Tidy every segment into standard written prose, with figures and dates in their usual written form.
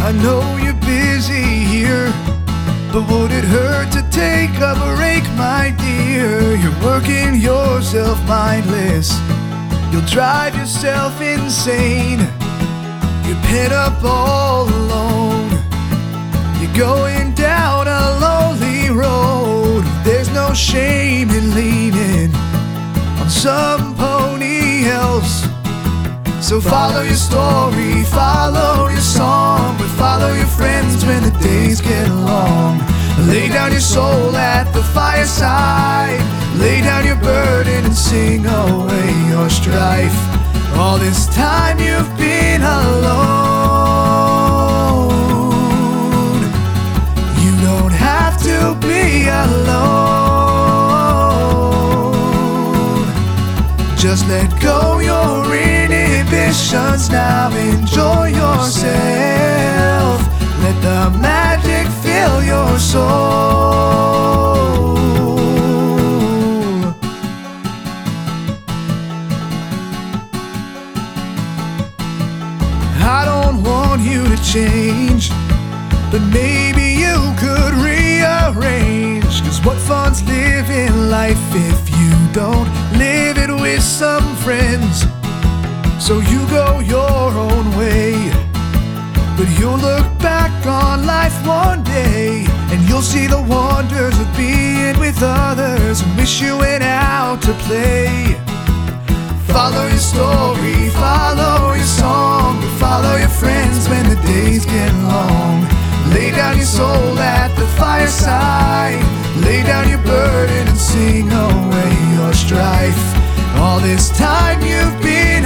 I know you're busy here, but would it hurt to take a break, my dear? You're working yourself mindless, you'll drive yourself insane. You're pent up all alone, you're going down a lonely road. There's no shame in leaning on somebody else. So follow your story, follow your song, but follow your friends when the days get long. Lay down your soul at the fireside, lay down your burden and sing away your strife. All this time you've been alone. You don't have to be alone. Just let go your inhibitions now, enjoy yourself. Let the magic fill your soul. I don't want you to change, but maybe you could rearrange. 'Cause what fun's living life if you don't live it with some friends? So you go your own way, but you'll look back on life one day, and you'll see the wonders of being with others and wish you went out to play. Follow your story, follow your song, but follow your friends when the days get long. Lay down your soul at the fireside, lay down your burden and sing away your strife. All this time you've been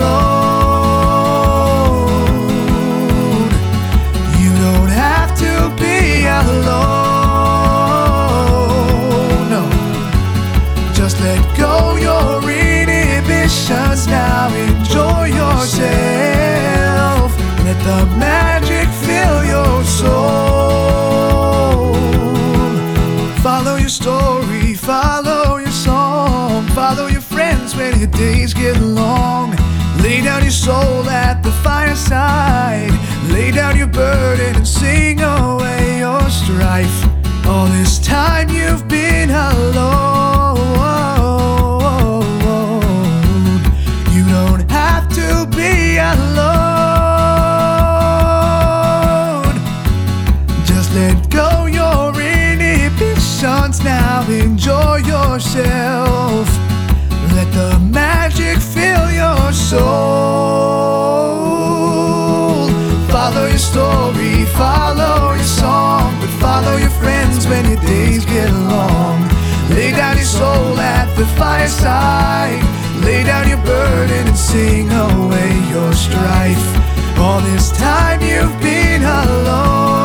alone. You don't have to be alone, no. Just let go your inhibitions now, enjoy yourself. Let the magic fill your soul. Follow your story, follow your song, follow your friends when your days get long. Lay down your soul at the fireside, lay down your burden and sing away your strife. All this time you've been alone. You don't have to be alone. Just let go your inhibitions now, enjoy yourself. Let the magic fill your soul. Follow your story, follow your song, but follow your friends when your days get long. Lay down your soul at the fireside, lay down your burden and sing away your strife. All this time you've been alone.